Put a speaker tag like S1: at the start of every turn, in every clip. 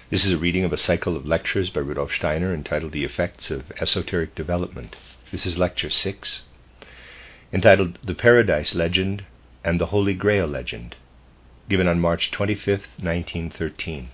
S1: This is a reading of a cycle of lectures by Rudolf Steiner entitled The Effects of Esoteric Development. This is Lecture 6, entitled The Paradise Legend and the Holy Grail Legend, given on March 25, 1913.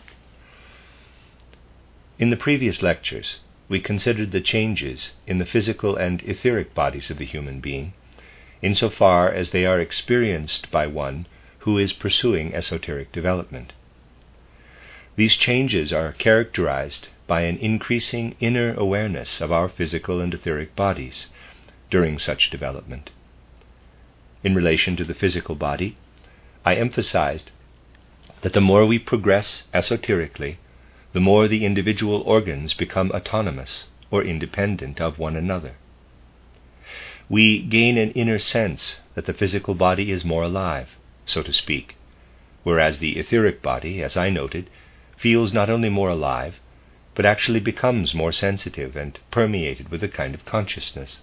S1: In the previous lectures, we considered the changes in the physical and etheric bodies of the human being, insofar as they are experienced by one who is pursuing esoteric development. These changes are characterized by an increasing inner awareness of our physical and etheric bodies during such development. In relation to the physical body, I emphasized that the more we progress esoterically, the more the individual organs become autonomous or independent of one another. We gain an inner sense that the physical body is more alive, so to speak, whereas the etheric body, as I noted, feels not only more alive, but actually becomes more sensitive and permeated with a kind of consciousness.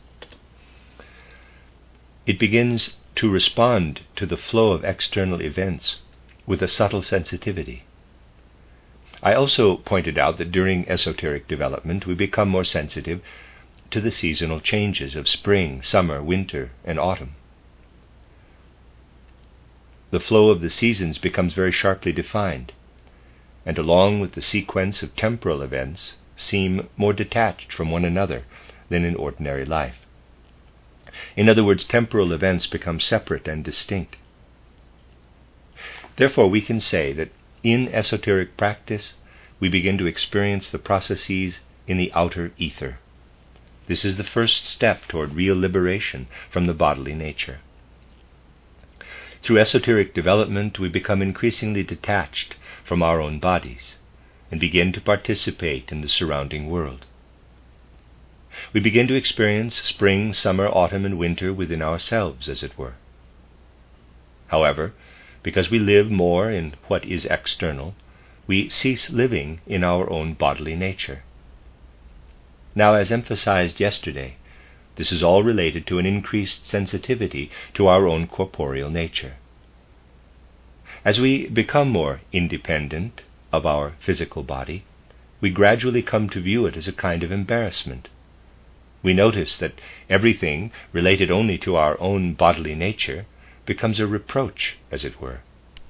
S1: It begins to respond to the flow of external events with a subtle sensitivity. I also pointed out that during esoteric development we become more sensitive to the seasonal changes of spring, summer, winter, and autumn. The flow of the seasons becomes very sharply defined, and along with the sequence of temporal events seem more detached from one another than in ordinary life. In other words, temporal events become separate and distinct. Therefore, we can say that in esoteric practice, we begin to experience the processes in the outer ether. This is the first step toward real liberation from the bodily nature. Through esoteric development, we become increasingly detached from our own bodies and begin to participate in the surrounding world. We begin to experience spring, summer, autumn, and winter within ourselves, as it were. However, because we live more in what is external, we cease living in our own bodily nature. Now, as emphasized yesterday, this is all related to an increased sensitivity to our own corporeal nature. As we become more independent of our physical body, we gradually come to view it as a kind of embarrassment. We notice that everything related only to our own bodily nature becomes a reproach, as it were.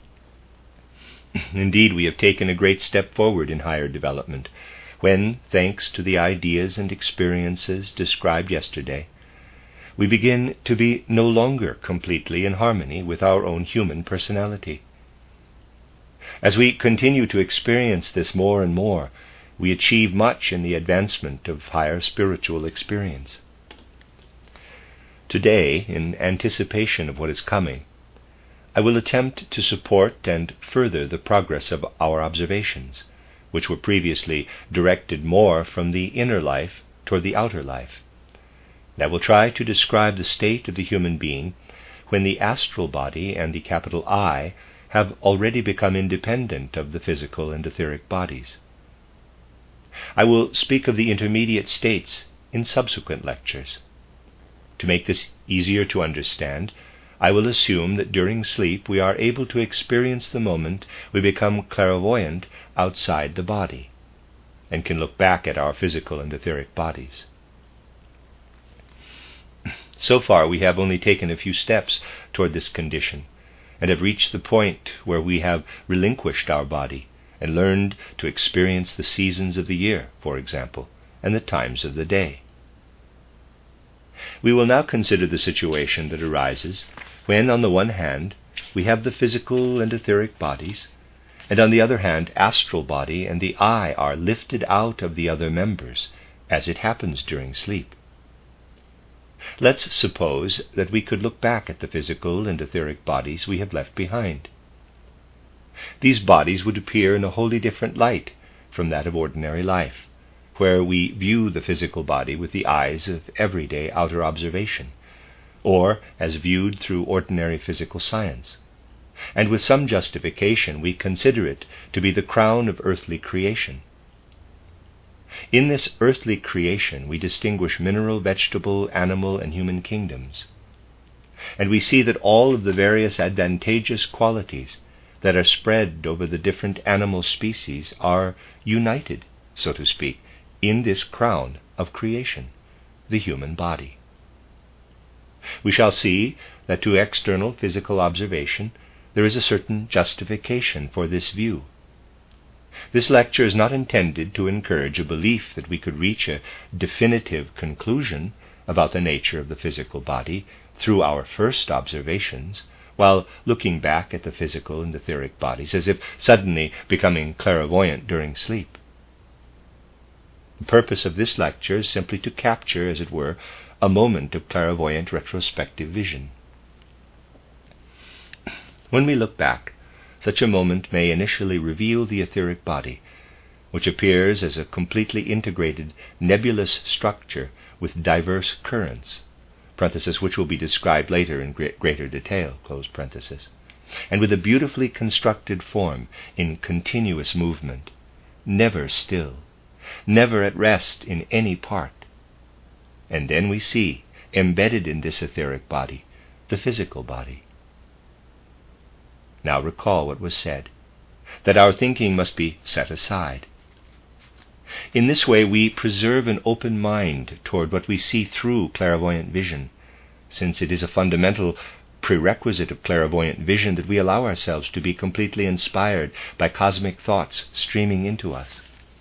S1: Indeed, we have taken a great step forward in higher development, when, thanks to the ideas and experiences described yesterday, we begin to be no longer completely in harmony with our own human personality. As we continue to experience this more and more, we achieve much in the advancement of higher spiritual experience. Today, in anticipation of what is coming, I will attempt to support and further the progress of our observations, which were previously directed more from the inner life toward the outer life. And I will try to describe the state of the human being when the astral body and the capital I have already become independent of the physical and etheric bodies. I will speak of the intermediate states in subsequent lectures. To make this easier to understand, I will assume that during sleep we are able to experience the moment we become clairvoyant outside the body, and can look back at our physical and etheric bodies. So far we have only taken a few steps toward this condition, and have reached the point where we have relinquished our body and learned to experience the seasons of the year, for example, and the times of the day. We will now consider the situation that arises when, on the one hand, we have the physical and etheric bodies, and on the other hand, astral body and the I are lifted out of the other members, as it happens during sleep. Let's suppose that we could look back at the physical and etheric bodies we have left behind. These bodies would appear in a wholly different light from that of ordinary life, where we view the physical body with the eyes of everyday outer observation, or as viewed through ordinary physical science, and with some justification we consider it to be the crown of earthly creation. In this earthly creation we distinguish mineral, vegetable, animal, and human kingdoms, and we see that all of the various advantageous qualities that are spread over the different animal species are united, so to speak, in this crown of creation, the human body. We shall see that to external physical observation there is a certain justification for this view. This lecture is not intended to encourage a belief that we could reach a definitive conclusion about the nature of the physical body through our first observations, while looking back at the physical and etheric bodies as if suddenly becoming clairvoyant during sleep. The purpose of this lecture is simply to capture, as it were, a moment of clairvoyant retrospective vision. When we look back, such a moment may initially reveal the etheric body, which appears as a completely integrated nebulous structure with diverse currents, which will be described later in greater detail, and with a beautifully constructed form in continuous movement, never still, never at rest in any part. And then we see, embedded in this etheric body, the physical body. Now recall what was said, that our thinking must be set aside. In this way we preserve an open mind toward what we see through clairvoyant vision, since it is a fundamental prerequisite of clairvoyant vision that we allow ourselves to be completely inspired by cosmic thoughts streaming into us.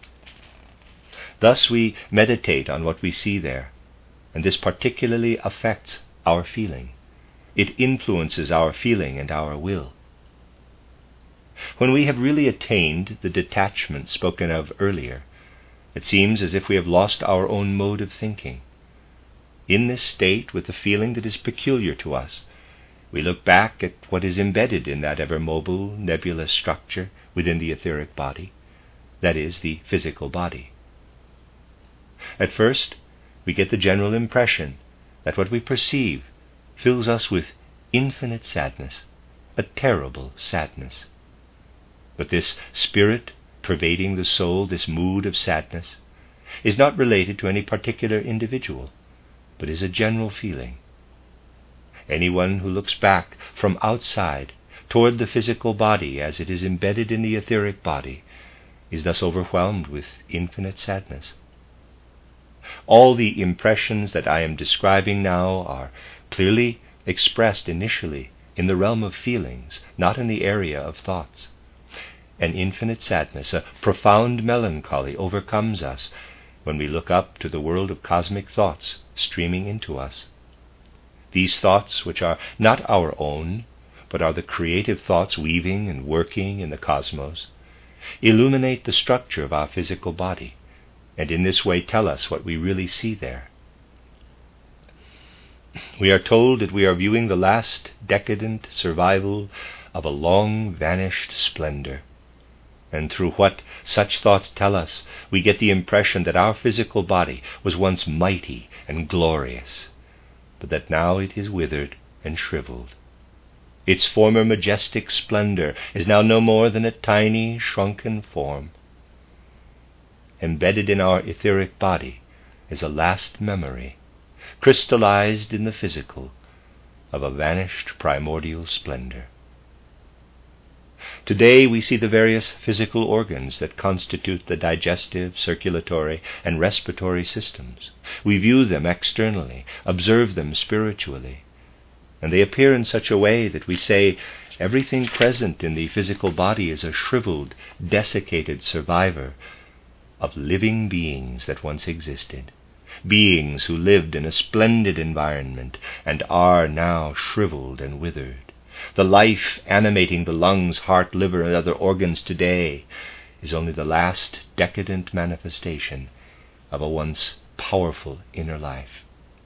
S1: Thus we meditate on what we see there, and this particularly affects our feeling. It influences our feeling and our will. When we have really attained the detachment spoken of earlier, it seems as if we have lost our own mode of thinking. In this state, with a feeling that is peculiar to us, we look back at what is embedded in that ever-mobile, nebulous structure within the etheric body, that is, the physical body. At first, we get the general impression that what we perceive fills us with infinite sadness, a terrible sadness. But this spirit pervading the soul, this mood of sadness, is not related to any particular individual, but is a general feeling. Anyone who looks back from outside toward the physical body as it is embedded in the etheric body is thus overwhelmed with infinite sadness. All the impressions that I am describing now are clearly expressed initially in the realm of feelings, not in the area of thoughts. An infinite sadness, a profound melancholy overcomes us when we look up to the world of cosmic thoughts streaming into us. These thoughts, which are not our own, but are the creative thoughts weaving and working in the cosmos, illuminate the structure of our physical body, and in this way tell us what we really see there. We are told that we are viewing the last decadent survival of a long-vanished splendor, and through what such thoughts tell us, we get the impression that our physical body was once mighty and glorious, but that now it is withered and shriveled. Its former majestic splendor is now no more than a tiny, shrunken form. Embedded in our etheric body is a last memory, crystallized in the physical, of a vanished primordial splendor. Today we see the various physical organs that constitute the digestive, circulatory, and respiratory systems. We view them externally, observe them spiritually, and they appear in such a way that we say everything present in the physical body is a shriveled, desiccated survivor of living beings that once existed, beings who lived in a splendid environment and are now shriveled and withered. The life animating the lungs, heart, liver, and other organs today is only the last decadent manifestation of a once powerful inner life.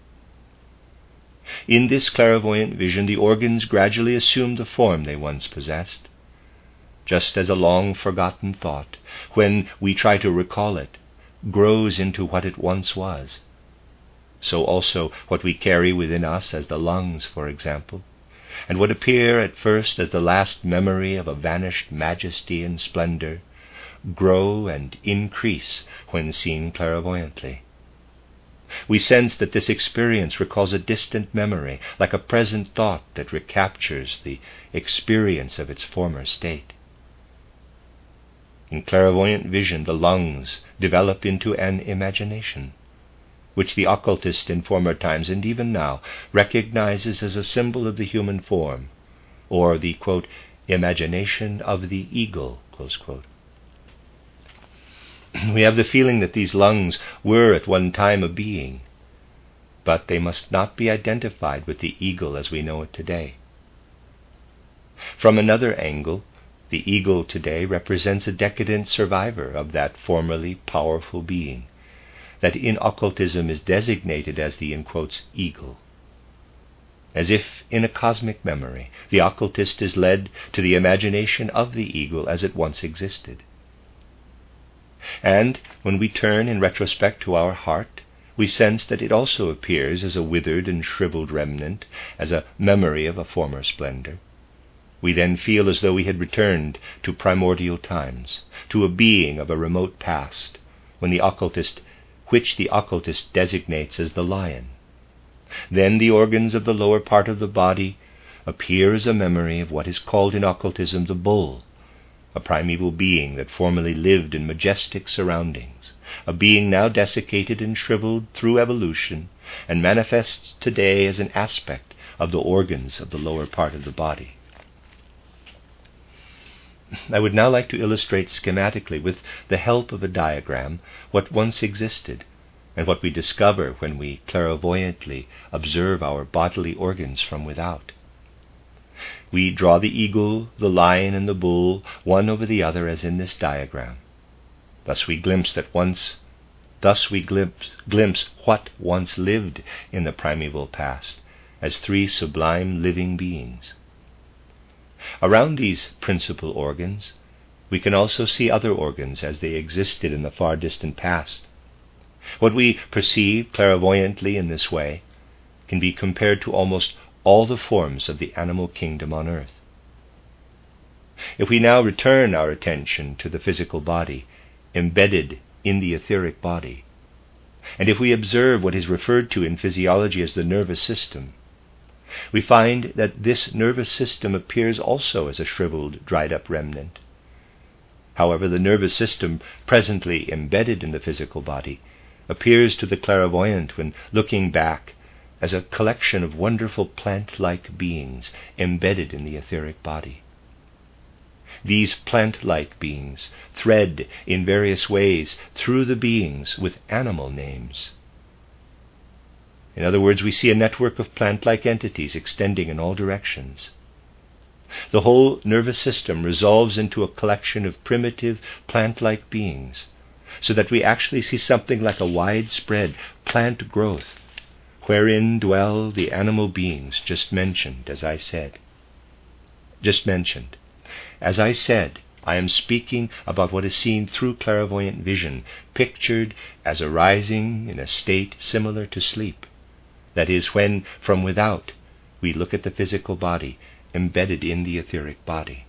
S1: In this clairvoyant vision, the organs gradually assume the form they once possessed. Just as a long-forgotten thought, when we try to recall it, grows into what it once was, so also what we carry within us as the lungs, for example, and what appear at first as the last memory of a vanished majesty and splendor, grow and increase when seen clairvoyantly. We sense that this experience recalls a distant memory, like a present thought that recaptures the experience of its former state. In clairvoyant vision, the lungs develop into an imagination, which the occultist in former times and even now recognizes as a symbol of the human form, or the, quote, imagination of the eagle, close quote. We have the feeling that these lungs were at one time a being, but they must not be identified with the eagle as we know it today. From another angle, the eagle today represents a decadent survivor of that formerly powerful being that in occultism is designated as the, in quotes, eagle. As if in a cosmic memory, the occultist is led to the imagination of the eagle as it once existed. And when we turn in retrospect to our heart, we sense that it also appears as a withered and shriveled remnant, as a memory of a former splendor. We then feel as though we had returned to primordial times, to a being of a remote past, which the occultist designates as the lion. Then the organs of the lower part of the body appear as a memory of what is called in occultism the bull, a primeval being that formerly lived in majestic surroundings, a being now desiccated and shriveled through evolution, and manifests today as an aspect of the organs of the lower part of the body. I would now like to illustrate schematically, with the help of a diagram, what once existed, and what we discover when we clairvoyantly observe our bodily organs from without. We draw the eagle, the lion, and the bull, one over the other, as in this diagram. Thus we glimpse what once lived in the primeval past as three sublime living beings. Around these principal organs, we can also see other organs as they existed in the far distant past. What we perceive clairvoyantly in this way can be compared to almost all the forms of the animal kingdom on earth. If we now return our attention to the physical body, embedded in the etheric body, and if we observe what is referred to in physiology as the nervous system, we find that this nervous system appears also as a shriveled, dried-up remnant. However, the nervous system presently embedded in the physical body appears to the clairvoyant, when looking back, as a collection of wonderful plant-like beings embedded in the etheric body. These plant-like beings thread in various ways through the beings with animal names. In other words, we see a network of plant-like entities extending in all directions. The whole nervous system resolves into a collection of primitive plant-like beings, so that we actually see something like a widespread plant growth, wherein dwell the animal beings just mentioned. As I said, I am speaking about what is seen through clairvoyant vision, pictured as arising in a state similar to sleep. That is, when, from without, we look at the physical body embedded in the etheric body.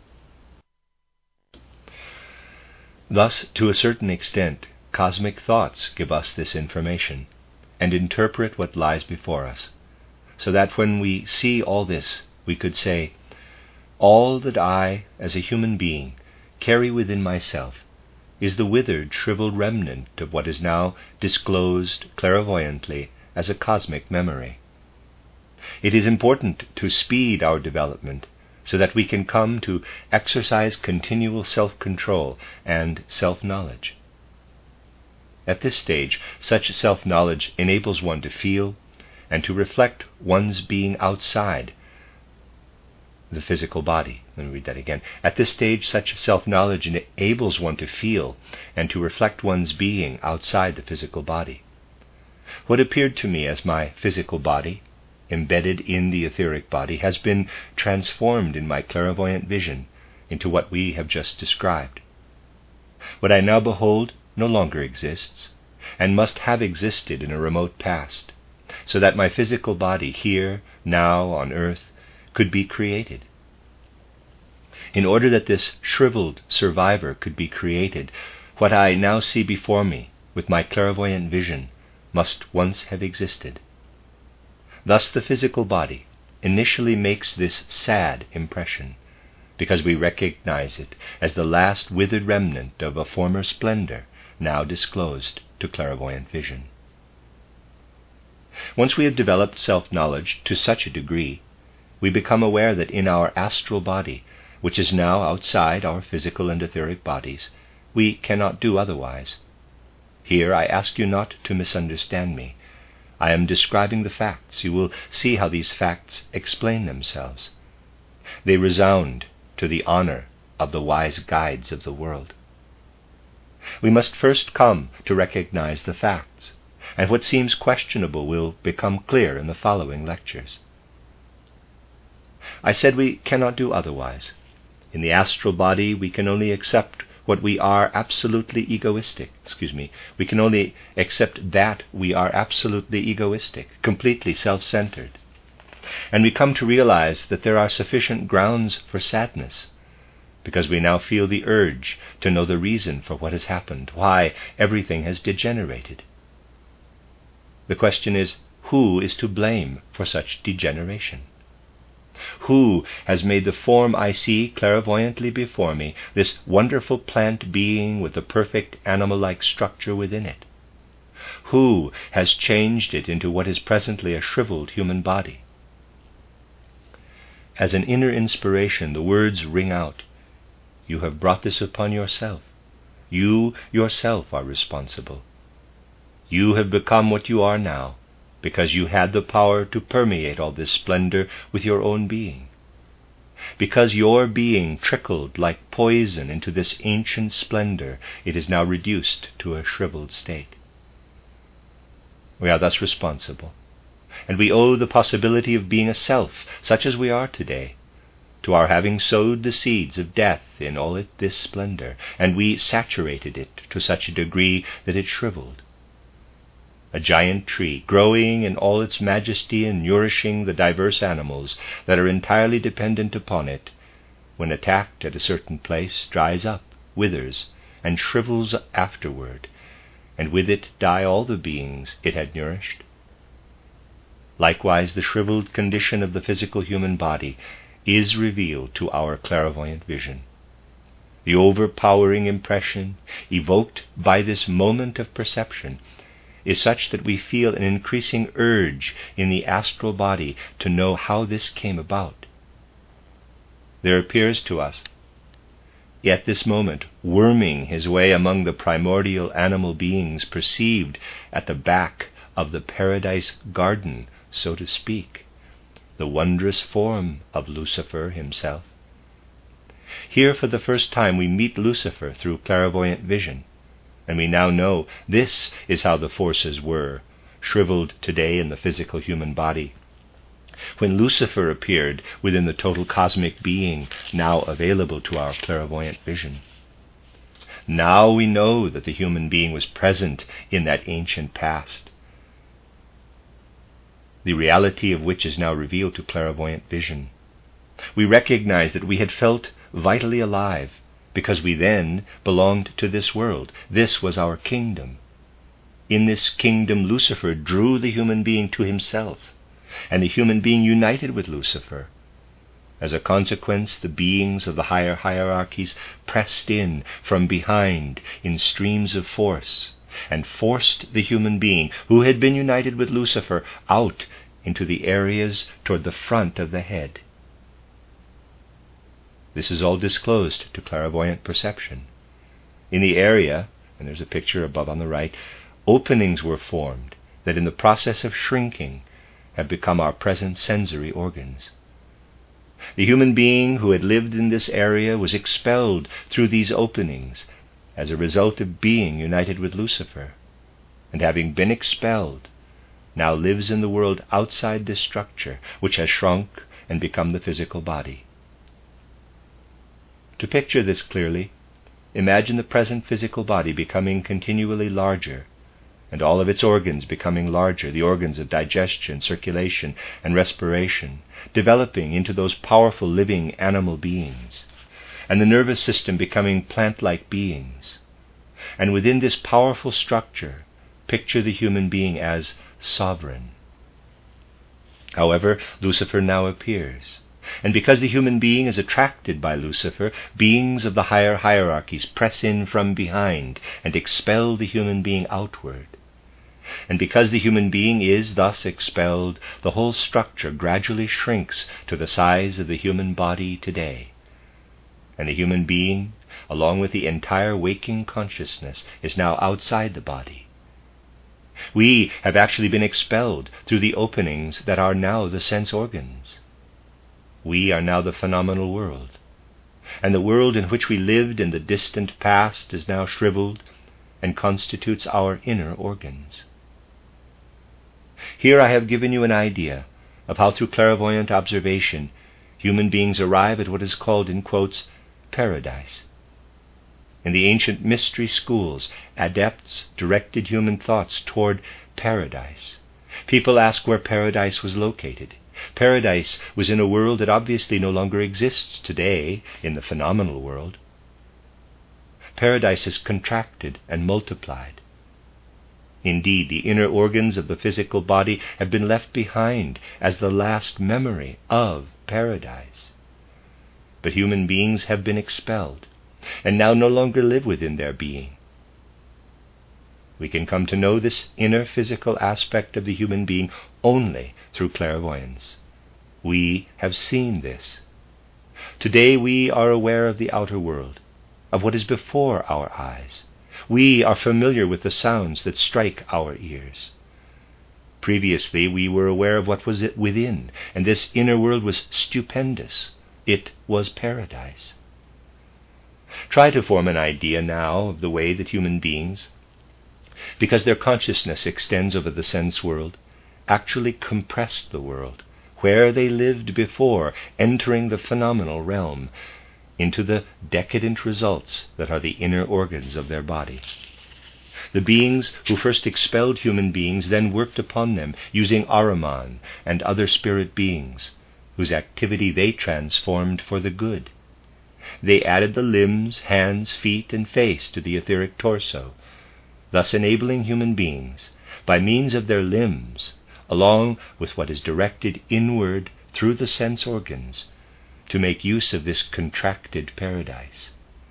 S1: Thus, to a certain extent, cosmic thoughts give us this information and interpret what lies before us, so that when we see all this, we could say, all that I, as a human being, carry within myself is the withered, shriveled remnant of what is now disclosed clairvoyantly as a cosmic memory. It is important to speed our development so that we can come to exercise continual self-control and self-knowledge. At this stage, such self-knowledge enables one to feel and to reflect one's being outside the physical body. Let me read that again. At this stage, such self-knowledge enables one to feel and to reflect one's being outside the physical body. What appeared to me as my physical body, embedded in the etheric body, has been transformed in my clairvoyant vision into what we have just described. What I now behold no longer exists, and must have existed in a remote past, so that my physical body here, now, on earth, could be created. In order that this shriveled survivor could be created, what I now see before me with my clairvoyant vision must once have existed. Thus the physical body initially makes this sad impression, because we recognize it as the last withered remnant of a former splendor now disclosed to clairvoyant vision. Once we have developed self-knowledge to such a degree, we become aware that in our astral body, which is now outside our physical and etheric bodies, we cannot do otherwise. Here I ask you not to misunderstand me. I am describing the facts. You will see how these facts explain themselves. They resound to the honor of the wise guides of the world. We must first come to recognize the facts, and what seems questionable will become clear in the following lectures. I said we cannot do otherwise. In the astral body, we can only accept what we are absolutely egoistic. We can only accept that we are absolutely egoistic, completely self-centered. And we come to realize that there are sufficient grounds for sadness, because we now feel the urge to know the reason for what has happened, why everything has degenerated. The question is, who is to blame for such degeneration? Who has made the form I see clairvoyantly before me, this wonderful plant being with the perfect animal-like structure within it? Who has changed it into what is presently a shriveled human body? As an inner inspiration, the words ring out, "You have brought this upon yourself. You yourself are responsible. You have become what you are now, because you had the power to permeate all this splendor with your own being. Because your being trickled like poison into this ancient splendor, it is now reduced to a shriveled state. We are thus responsible, and we owe the possibility of being a self, such as we are today, to our having sowed the seeds of death in all this splendor, and we saturated it to such a degree that it shriveled. A giant tree, growing in all its majesty and nourishing the diverse animals that are entirely dependent upon it, when attacked at a certain place, dries up, withers, and shrivels afterward, and with it die all the beings it had nourished. Likewise, the shriveled condition of the physical human body is revealed to our clairvoyant vision. The overpowering impression evoked by this moment of perception is such that we feel an increasing urge in the astral body to know how this came about. There appears to us, at this moment, worming his way among the primordial animal beings perceived at the back of the paradise garden, so to speak, the wondrous form of Lucifer himself. Here for the first time we meet Lucifer through clairvoyant vision, and we now know this is how the forces were, shriveled today in the physical human body, when Lucifer appeared within the total cosmic being now available to our clairvoyant vision. Now we know that the human being was present in that ancient past, the reality of which is now revealed to clairvoyant vision. We recognize that we had felt vitally alive, because we then belonged to this world. This was our kingdom. In this kingdom, Lucifer drew the human being to himself, and the human being united with Lucifer. As a consequence, the beings of the higher hierarchies pressed in from behind in streams of force, and forced the human being, who had been united with Lucifer, out into the areas toward the front of the head. This is all disclosed to clairvoyant perception. In the area, and there's a picture above on the right, openings were formed that in the process of shrinking have become our present sensory organs. The human being who had lived in this area was expelled through these openings as a result of being united with Lucifer, and having been expelled, now lives in the world outside this structure, which has shrunk and become the physical body. To picture this clearly, imagine the present physical body becoming continually larger, and all of its organs becoming larger, the organs of digestion, circulation, and respiration, developing into those powerful living animal beings, and the nervous system becoming plant-like beings. And within this powerful structure, picture the human being as sovereign. However, Lucifer now appears, And because the human being is attracted by Lucifer, beings of the higher hierarchies press in from behind and expel the human being outward. And because the human being is thus expelled, the whole structure gradually shrinks to the size of the human body today. And the human being, along with the entire waking consciousness, is now outside the body. We have actually been expelled through the openings that are now the sense organs. We are now the phenomenal world, and the world in which we lived in the distant past is now shriveled and constitutes our inner organs. Here I have given you an idea of how through clairvoyant observation human beings arrive at what is called, in quotes, paradise. In the ancient mystery schools, adepts directed human thoughts toward paradise. People ask where paradise was located. Paradise was in a world that obviously no longer exists today in the phenomenal world. Paradise has contracted and multiplied. Indeed, the inner organs of the physical body have been left behind as the last memory of paradise. But human beings have been expelled, and now no longer live within their being. We can come to know this inner physical aspect of the human being only through clairvoyance. We have seen this. Today we are aware of the outer world, of what is before our eyes. We are familiar with the sounds that strike our ears. Previously we were aware of what was within, and this inner world was stupendous. It was paradise. Try to form an idea now of the way that human beings, because their consciousness extends over the sense world, actually compressed the world, where they lived before entering the phenomenal realm, into the decadent results that are the inner organs of their body. The beings who first expelled human beings then worked upon them using Ahriman and other spirit beings, whose activity they transformed for the good. They added the limbs, hands, feet, and face to the etheric torso, thus enabling human beings, by means of their limbs, along with what is directed inward through the sense organs, to make use of this contracted paradise.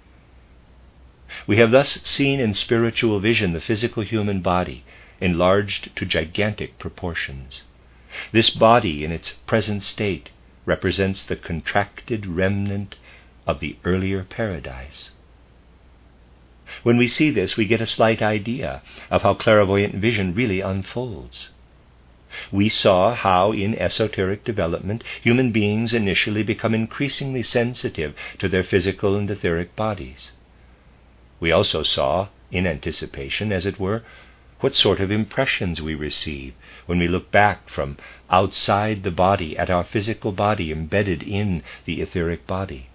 S1: We have thus seen in spiritual vision the physical human body enlarged to gigantic proportions. This body in its present state represents the contracted remnant of the earlier paradise. When we see this, we get a slight idea of how clairvoyant vision really unfolds. We saw how, in esoteric development, human beings initially become increasingly sensitive to their physical and etheric bodies. We also saw, in anticipation, as it were, what sort of impressions we receive when we look back from outside the body at our physical body embedded in the etheric body.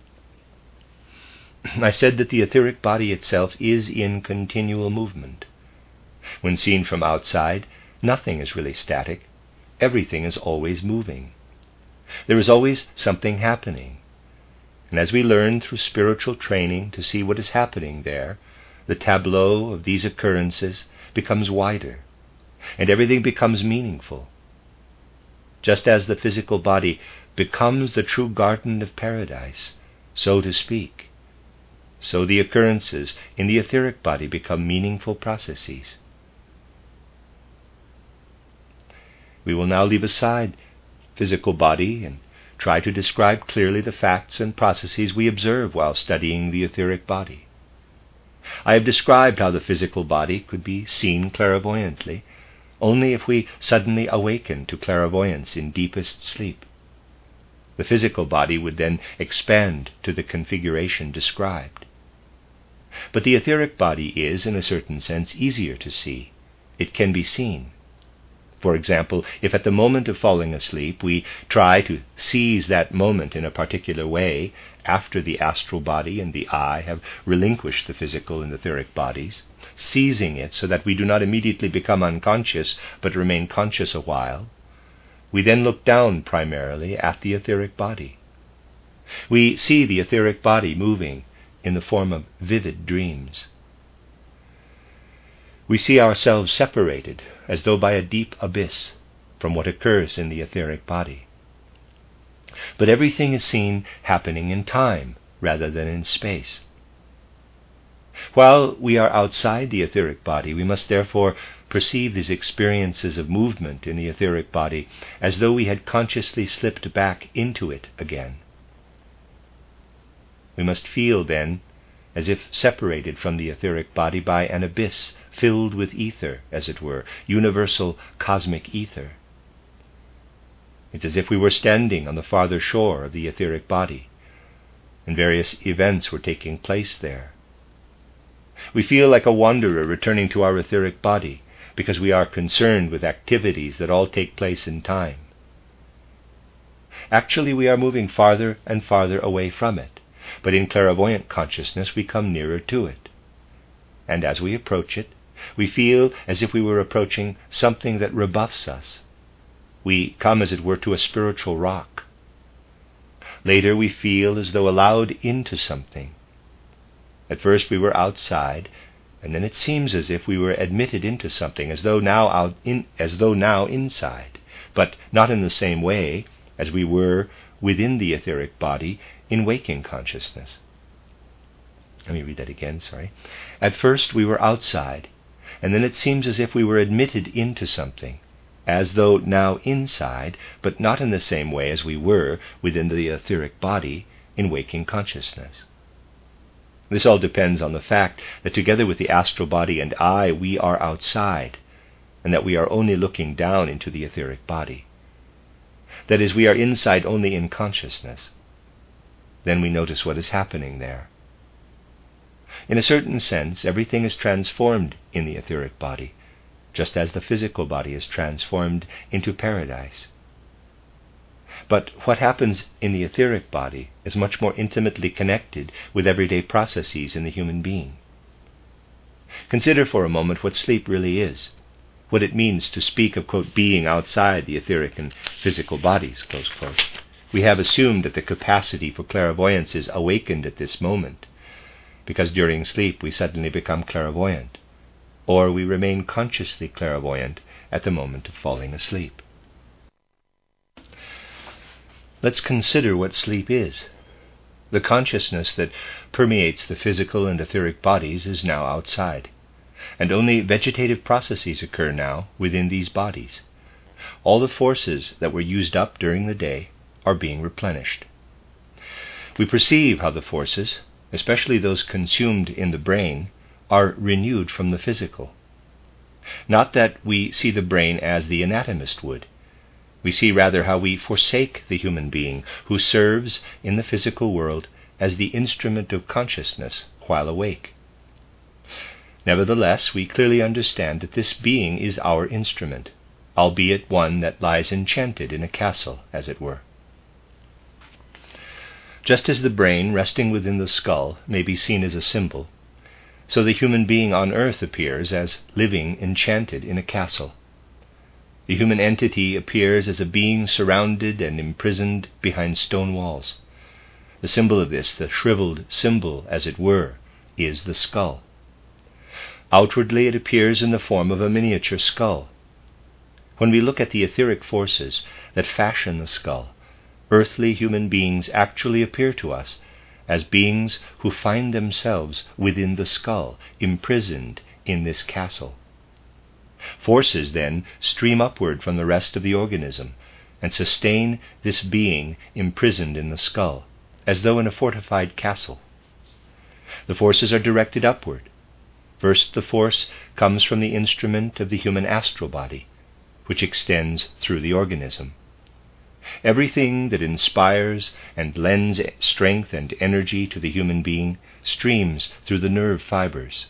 S1: I said that the etheric body itself is in continual movement. When seen from outside, nothing is really static. Everything is always moving. There is always something happening. And as we learn through spiritual training to see what is happening there, the tableau of these occurrences becomes wider, and everything becomes meaningful. Just as the physical body becomes the true garden of paradise, so to speak, so the occurrences in the etheric body become meaningful processes. We will now leave aside physical body and try to describe clearly the facts and processes we observe while studying the etheric body. I have described how the physical body could be seen clairvoyantly only if we suddenly awaken to clairvoyance in deepest sleep. The physical body would then expand to the configuration described. But the etheric body is, in a certain sense, easier to see. It can be seen. For example, if at the moment of falling asleep we try to seize that moment in a particular way, after the astral body and the eye have relinquished the physical and etheric bodies, seizing it so that we do not immediately become unconscious but remain conscious a while, we then look down primarily at the etheric body. We see the etheric body moving in the form of vivid dreams. We see ourselves separated, as though by a deep abyss, from what occurs in the etheric body. but everything is seen happening in time rather than in space. While we are outside the etheric body, we must therefore perceive these experiences of movement in the etheric body as though we had consciously slipped back into it again. We must feel then as if separated from the etheric body by an abyss filled with ether, as it were, universal cosmic ether. It's as if we were standing on the farther shore of the etheric body, and various events were taking place there. We feel like a wanderer returning to our etheric body, because we are concerned with activities that all take place in time. Actually, we are moving farther and farther away from it, but in clairvoyant consciousness we come nearer to it. And as we approach it, we feel as if we were approaching something that rebuffs us. We come, as it were, to a spiritual rock. Later we feel as though allowed into something. At first we were outside, and then it seems as if we were admitted into something, as though now inside, but not in the same way as we were within the etheric body in waking consciousness. Let me read that again, sorry. At first we were outside, and then it seems as if we were admitted into something, as though now inside, but not in the same way as we were within the etheric body in waking consciousness. This all depends on the fact that together with the astral body and I, we are outside, and that we are only looking down into the etheric body. That is, we are inside only in consciousness. Then we notice what is happening there. In a certain sense, everything is transformed in the etheric body, just as the physical body is transformed into paradise. But what happens in the etheric body is much more intimately connected with everyday processes in the human being. Consider for a moment what sleep really is, what it means to speak of, quote, being outside the etheric and physical bodies, close quote. We have assumed that the capacity for clairvoyance is awakened at this moment, because during sleep we suddenly become clairvoyant, or we remain consciously clairvoyant at the moment of falling asleep. Let's consider what sleep is. The consciousness that permeates the physical and etheric bodies is now outside, and only vegetative processes occur now within these bodies. All the forces that were used up during the day are being replenished. We perceive how the forces, especially those consumed in the brain, are renewed from the physical. Not that we see the brain as the anatomist would. We see rather how we forsake the human being who serves in the physical world as the instrument of consciousness while awake. Nevertheless, we clearly understand that this being is our instrument, albeit one that lies enchanted in a castle, as it were. Just as the brain resting within the skull may be seen as a symbol, so the human being on earth appears as living enchanted in a castle. The human entity appears as a being surrounded and imprisoned behind stone walls. The symbol of this, the shriveled symbol, as it were, is the skull. Outwardly it appears in the form of a miniature skull. When we look at the etheric forces that fashion the skull, earthly human beings actually appear to us as beings who find themselves within the skull, imprisoned in this castle. Forces then stream upward from the rest of the organism and sustain this being imprisoned in the skull, as though in a fortified castle. The forces are directed upward. First, the force comes from the instrument of the human astral body, which extends through the organism. Everything that inspires and lends strength and energy to the human being streams through the nerve fibers.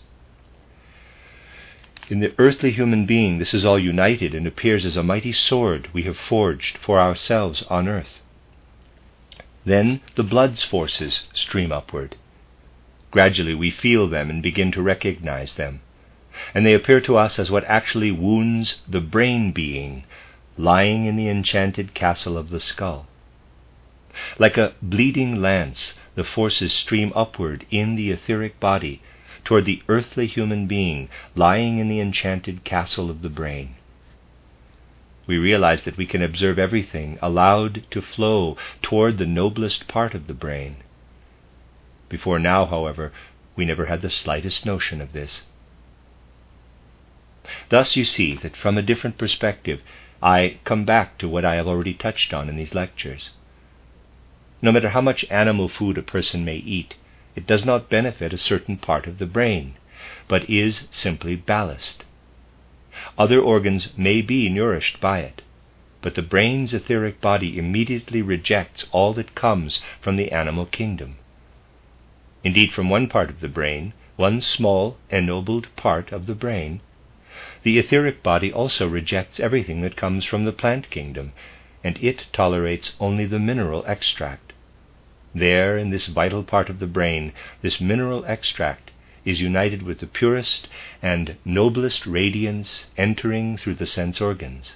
S1: In the earthly human being, this is all united and appears as a mighty sword we have forged for ourselves on earth. Then the blood's forces stream upward. Gradually we feel them and begin to recognize them, and they appear to us as what actually wounds the brain being lying in the enchanted castle of the skull. Like a bleeding lance, the forces stream upward in the etheric body toward the earthly human being lying in the enchanted castle of the brain. we realize that we can observe everything allowed to flow toward the noblest part of the brain. Before now, however, we never had the slightest notion of this. Thus you see that from a different perspective, I come back to what I have already touched on in these lectures. No matter how much animal food a person may eat, it does not benefit a certain part of the brain, but is simply ballast. Other organs may be nourished by it, but the brain's etheric body immediately rejects all that comes from the animal kingdom. Indeed, from one part of the brain, one small, ennobled part of the brain, the etheric body also rejects everything that comes from the plant kingdom, and it tolerates only the mineral extract. There, in this vital part of the brain, this mineral extract is united with the purest and noblest radiance entering through the sense organs.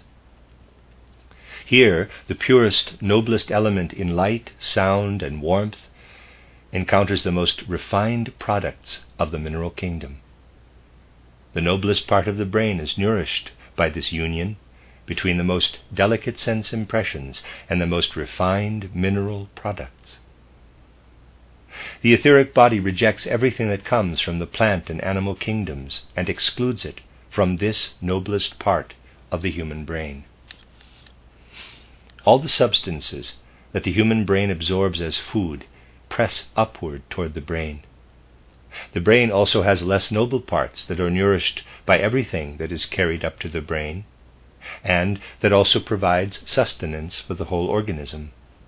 S1: Here, the purest, noblest element in light, sound, and warmth encounters the most refined products of the mineral kingdom. The noblest part of the brain is nourished by this union between the most delicate sense impressions and the most refined mineral products. The etheric body rejects everything that comes from the plant and animal kingdoms and excludes it from this noblest part of the human brain. All the substances that the human brain absorbs as food press upward toward the brain. The brain also has less noble parts that are nourished by everything that is carried up to the brain, and that also provides sustenance for the whole organism.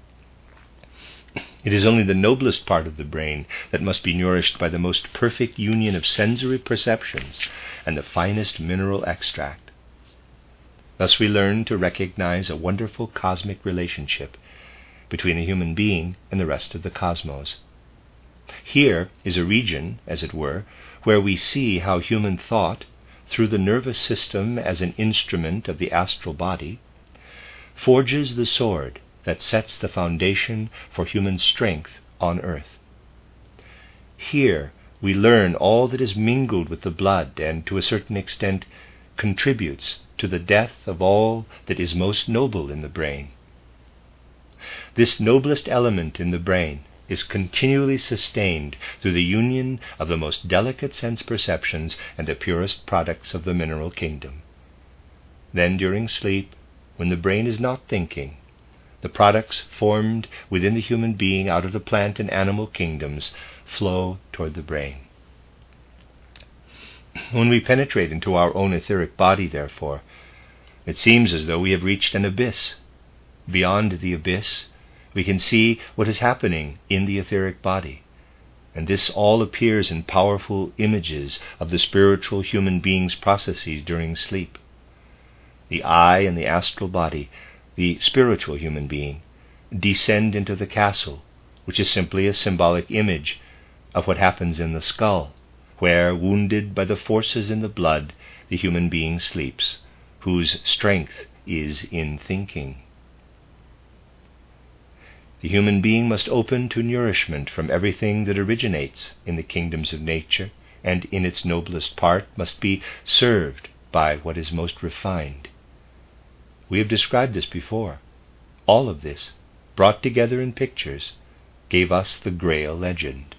S1: It is only the noblest part of the brain that must be nourished by the most perfect union of sensory perceptions and the finest mineral extract. Thus we learn to recognize a wonderful cosmic relationship between a human being and the rest of the cosmos. Here is a region, as it were, where we see how human thought, through the nervous system as an instrument of the astral body, forges the sword that sets the foundation for human strength on earth. Here we learn all that is mingled with the blood and, to a certain extent, contributes to the death of all that is most noble in the brain. This noblest element in the brain is continually sustained through the union of the most delicate sense perceptions and the purest products of the mineral kingdom. Then, during sleep, when the brain is not thinking, the products formed within the human being out of the plant and animal kingdoms flow toward the brain. When we penetrate into our own etheric body, therefore, it seems as though we have reached an abyss. Beyond the abyss, we can see what is happening in the etheric body, and this all appears in powerful images of the spiritual human being's processes during sleep. The I and the astral body, the spiritual human being, descend into the castle, which is simply a symbolic image of what happens in the skull, where, wounded by the forces in the blood, the human being sleeps, whose strength is in thinking. The human being must open to nourishment from everything that originates in the kingdoms of nature, and in its noblest part must be served by what is most refined. We have described this before. All of this, brought together in pictures, gave us the Grail legend.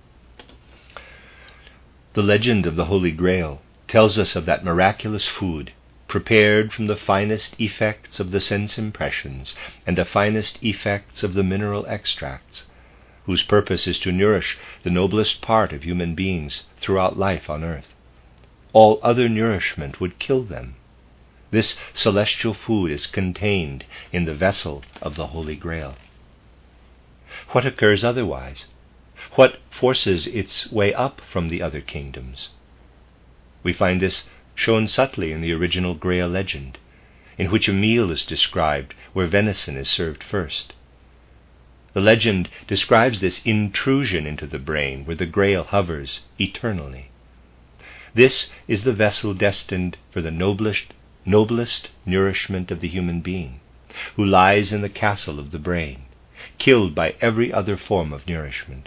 S1: The legend of the Holy Grail tells us of that miraculous food prepared from the finest effects of the sense impressions and the finest effects of the mineral extracts, whose purpose is to nourish the noblest part of human beings throughout life on earth. All other nourishment would kill them. This celestial food is contained in the vessel of the Holy Grail. What occurs otherwise? What forces its way up from the other kingdoms? We find this shown subtly in the original Grail legend, in which a meal is described where venison is served first. The legend describes this intrusion into the brain where the Grail hovers eternally. This is the vessel destined for the noblest nourishment of the human being, who lies in the castle of the brain, killed by every other form of nourishment.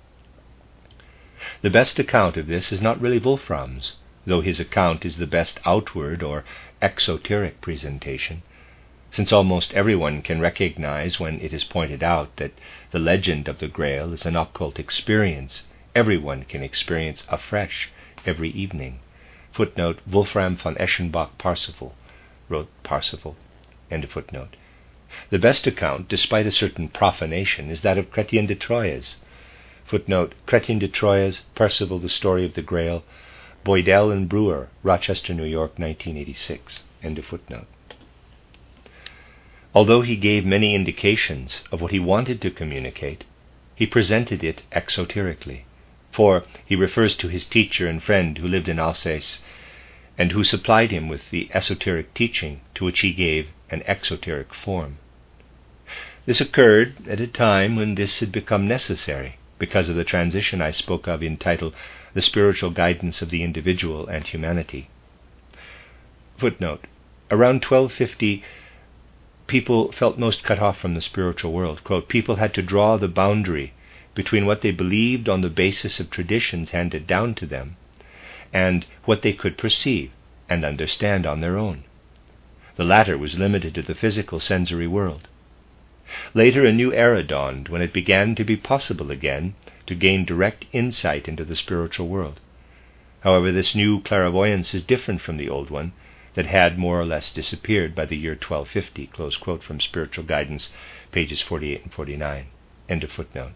S1: The best account of this is not really Wolfram's, though his account is the best outward or exoteric presentation, since almost everyone can recognize when it is pointed out that the legend of the Grail is an occult experience everyone can experience afresh every evening. Footnote, Wolfram von Eschenbach Parsifal, wrote Parsifal. End of footnote. The best account, despite a certain profanation, is that of Chrétien de Troyes. Footnote, Chrétien de Troyes, Percival, The Story of the Grail, Boydell and Brewer, Rochester, New York, 1986. End of footnote. Although he gave many indications of what he wanted to communicate, he presented it exoterically, for he refers to his teacher and friend who lived in Alsace and who supplied him with the esoteric teaching to which he gave an exoteric form. This occurred at a time when this had become necessary because of the transition I spoke of entitled The Spiritual Guidance of the Individual and Humanity. Footnote, around 1250, people felt most cut off from the spiritual world. Quote, people had to draw the boundary between what they believed on the basis of traditions handed down to them and what they could perceive and understand on their own. The latter was limited to the physical sensory world. Later, a new era dawned when it began to be possible again to gain direct insight into the spiritual world. However, this new clairvoyance is different from the old one that had more or less disappeared by the year 1250, close quote from Spiritual Guidance, pages 48 and 49, end of footnote.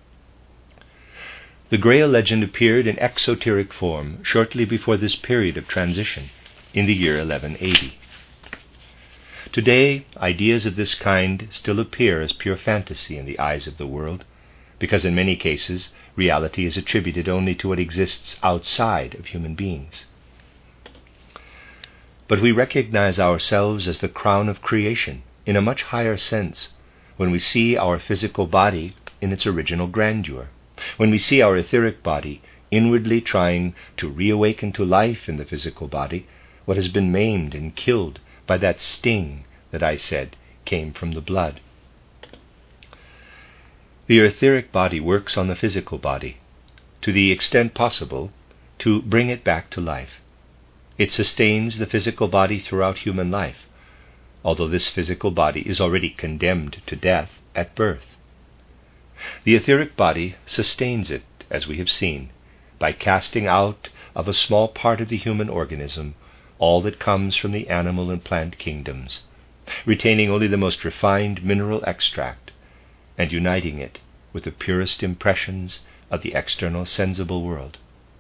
S1: The Grail legend appeared in exoteric form shortly before this period of transition, in the year 1180. Today, ideas of this kind still appear as pure fantasy in the eyes of the world, because in many cases reality is attributed only to what exists outside of human beings. But we recognize ourselves as the crown of creation in a much higher sense when we see our physical body in its original grandeur, when we see our etheric body inwardly trying to reawaken to life in the physical body what has been maimed and killed by that sting that I said came from the blood. The etheric body works on the physical body, to the extent possible, to bring it back to life. It sustains the physical body throughout human life, although this physical body is already condemned to death at birth. The etheric body sustains it, as we have seen, by casting out of a small part of the human organism all that comes from the animal and plant kingdoms, retaining only the most refined mineral extract, and uniting it with the purest impressions of the external sensible world.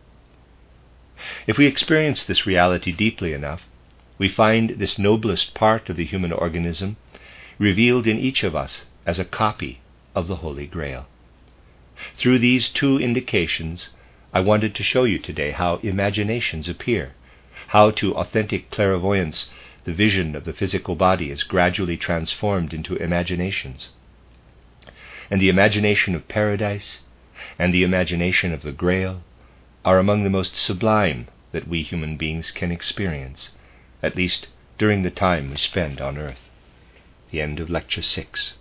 S1: If we experience this reality deeply enough, we find this noblest part of the human organism revealed in each of us as a copy of the Holy Grail. Through these two indications, I wanted to show you today how imaginations appear, how to authentic clairvoyance the vision of the physical body is gradually transformed into imaginations. And the imagination of paradise and the imagination of the Grail are among the most sublime that we human beings can experience, at least during the time we spend on earth. The end of Lecture 6.